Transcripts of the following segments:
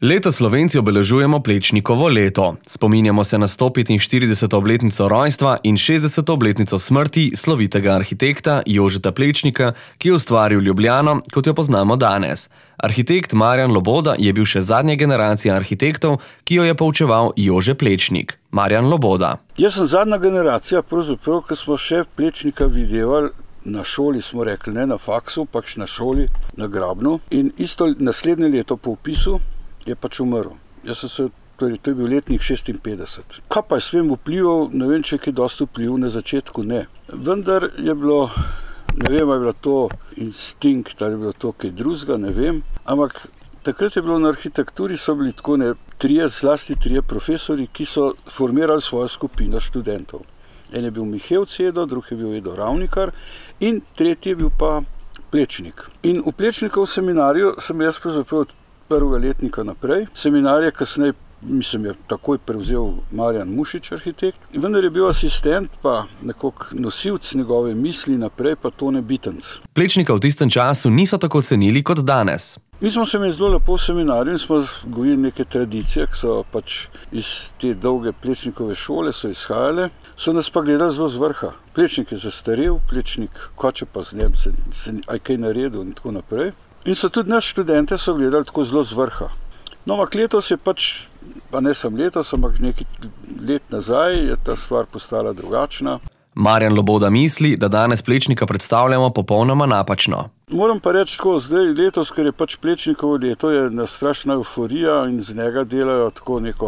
Letos Slovenci obeležujemo Plečnikovo leto. Spominjamo se na 145. obletnico rojstva in 60. obletnico smrti slovitega arhitekta Jožeta Plečnika, ki je ustvaril Ljubljano, kot jo poznamo danes. Arhitekt Marjan Loboda je bil še zadnja generacija arhitektov, ki jo je poučeval Jože Plečnik. Marjan Loboda. Jaz sem zadnja generacija, pravzaprav, ko smo še Plečnika videvali. Na šoli smo rekli, ne na faksu, pač na šoli, na Grabnu. In isto naslednje leto po vpisu je pač umrl. To je bil letnik 56. Kaj pa je svem vplival, ne vem, če je kaj dosti vplival, na začetku ne. Vendar je bilo, ne vem, ali je bilo to instinkt, ali je bilo to kaj drugega, ne vem. Ampak takrat je bilo na arhitekturi, so bili tako zlasti trije profesori, ki so formirali svojo skupino študentov. En je bil Mihael Cedo, drugi je bil Edo Ravnikar in tretji je bil pa Plečnik. In v Plečnikov seminarju sem jaz pravzaprav od prvega letnika naprej. Seminar je kasneje, je takoj prevzel Marjan Mušič, arhitekt. Vendar je bil asistent, pa nekako nosilc njegove misli naprej, pa Tone Bitenc. Plečnika v tistem času niso tako cenili kot danes. Mi smo se imeli zelo lepo v seminarju in smo gojili neke tradicije, ki so pač iz te dolge Plečnikove šole so izhajale. So nas pa gledali zelo z vrha. Plečnik je zastarel, Plečnik, če pa z njem se kaj naredil in tako naprej. In so tudi naši študente so gledali tako zelo z vrha. No, ampak letos je pač, pa ne sem letos, ampak nekaj let nazaj je ta stvar postala drugačna. Marjan Loboda misli, da danes Plečnika predstavljamo popolnoma napačno. Moram pa reči tako, zdaj letos, ker je pač Plečnikovo leto, je strašna euforija in z njega delajo tako neko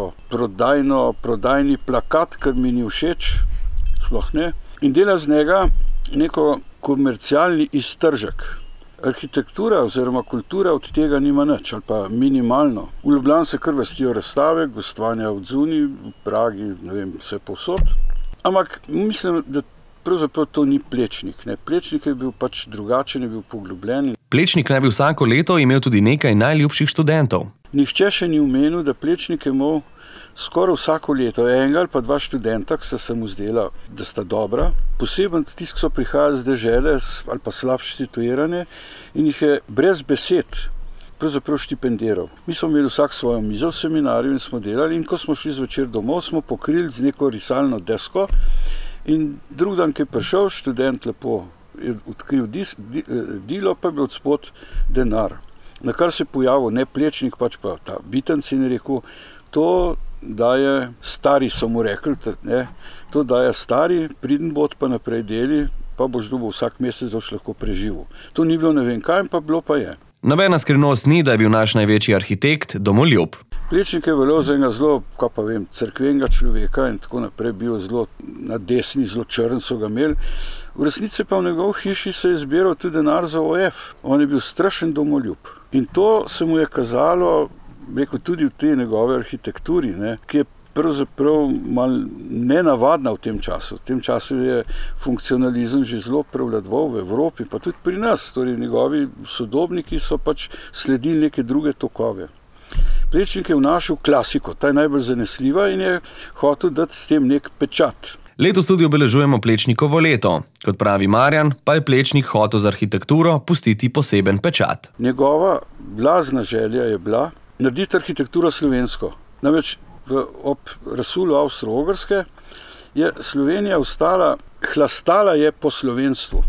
prodajni plakat, kar mi ni všeč, sploh ne, in dela z njega neko komercialni iztržek. Arhitektura oziroma kultura od tega nima nič, ali pa minimalno. V Ljubljani se kar vrstijo razstave, gostovanja od zunaj, v Pragi, ne vem, vse povsod. Ampak mislim, da pravzaprav to ni Plečnik. Ne. Plečnik je bil pač drugačen, je bil poglobljen. Plečnik naj bi vsako leto imel tudi nekaj najljubših študentov. Nihče še ni omenil, da Plečnik je imel skoraj vsako leto enega ali pa dva študenta, ki se mu zdela, da sta dobra. Poseben tisti, ki so prihajali z dežele ali pa slabše situirane in jih je brez besed pravzaprav štipendiral. Mi smo imeli vsak svojo mizo v seminarju in smo delali in ko smo šli zvečer domov, smo pokrili z neko risalno desko in drug dan, ki je prišel, študent lepo je odkril dilo, pa je bil odspod denar. Na kar se je pojavil ne Plečnik, pač pa ta Bitenc in je rekel, to daje stari, so mu rekli, ne, to daje stari, priden bod pa naprej deli, pa boš dobil vsak mesec, da boš lahko preživel. To ni bilo ne vem kaj, pa bilo pa je. Nobena skrivnost ni, da je bil naš največji arhitekt domoljub. Plečnik je veljal za enega zelo, cerkvenega človeka in tako naprej, bil zelo na desni, zelo črn so ga imeli. V resnici pa v njegov hiši se je zbiral tudi denar za OF. On je bil strašen domoljub. In to se mu je kazalo, rekel, tudi v tej njegove arhitekturi, ne, ki je pravzaprav malo nenavadna v tem času. V tem času je funkcionalizem že zelo prevladoval v Evropi, pa tudi pri nas. Torej, njegovi sodobniki so pač sledili neke druge tokove. Plečnik je vnašal klasiko, ta je najbolj zanesljiva in je hotel dati s tem nek pečat. Letos tudi obeležujemo Plečnikovo leto. Kot pravi Marjan, pa je Plečnik hotel z arhitekturo pustiti poseben pečat. Njegova blazna želja je bila narediti arhitekturo slovensko. Namreč ob razsulu Avstro-Ogrske je Slovenija hlastala je po slovenstvu.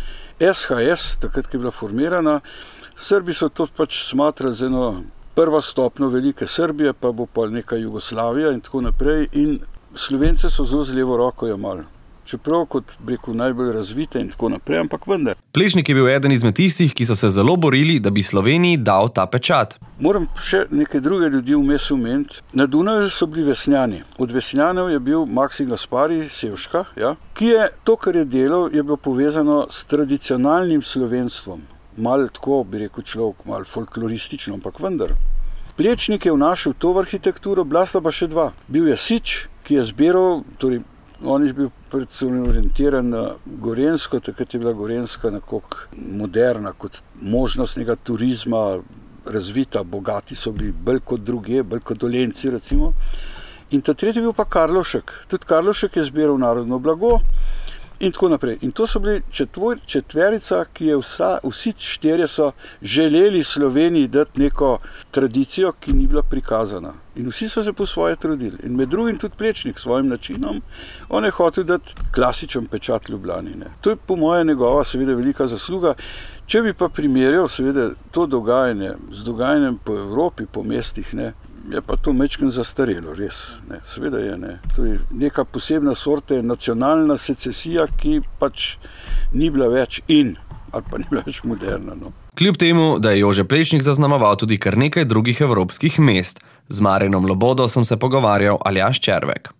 SHS, takrat, ki je bila formirana, Srbi so to pač smatrali z eno prva stopnjo velike Srbije, pa bo pa neka Jugoslavija in tako naprej. In Slovence so zelo z levo roko jemali. Čeprav kot rekel najbolj razvite in tako naprej, ampak vendar. Plečnik je bil eden izmed tistih, ki so se zelo borili, da bi Sloveniji dal ta pečat. Moram še neke druge ljudi vmes omeniti. Na Dunaju so bili Vesnjani. Od Vesnjanov je bil Maksim Gaspari Sevška, ja, ki je to, kar je delal, je bilo povezano s tradicionalnim slovenstvom. Malo tako, bi rekel človek, malo folkloristično, ampak vendar. Plečnik je vnašal to v arhitekturo, bila sta pa še dva. Bil je Sič, ki je zbiral, torej on je bil predvsem orientiran na Gorenjsko, takrat je bila Gorenjska nekako moderna kot možnost nekega turizma, razvita, bogati so bili bolj kot druge, bolj kot Dolenjci recimo. In ta tretji je bil pa Karlovšek. Tudi Karlovšek je zbiral narodno blago In tako naprej. In to so bili četverica, ki je vsi štirje so želeli Sloveniji dati neko tradicijo, ki ni bila prikazana. In vsi so se po svoje trudili. In med drugim tudi Plečnik s svojim načinom, on je hotel dati klasičen pečat Ljubljani. Ne. To je po moje njegova seveda velika zasluga. Če bi pa primerjal seveda to dogajanje z dogajanjem po Evropi, po mestih, ne, je pa to majčkeno zastarelo, res. Ne, seveda je, ne. To je neka posebna sorta nacionalna secesija, ki pač ni bila več ali pa ni bila več moderna. No. Kljub temu, da je Jože Plečnik zaznamoval tudi kar nekaj drugih evropskih mest. Z Marjanom Lobodo sem se pogovarjal Aljaž Červek.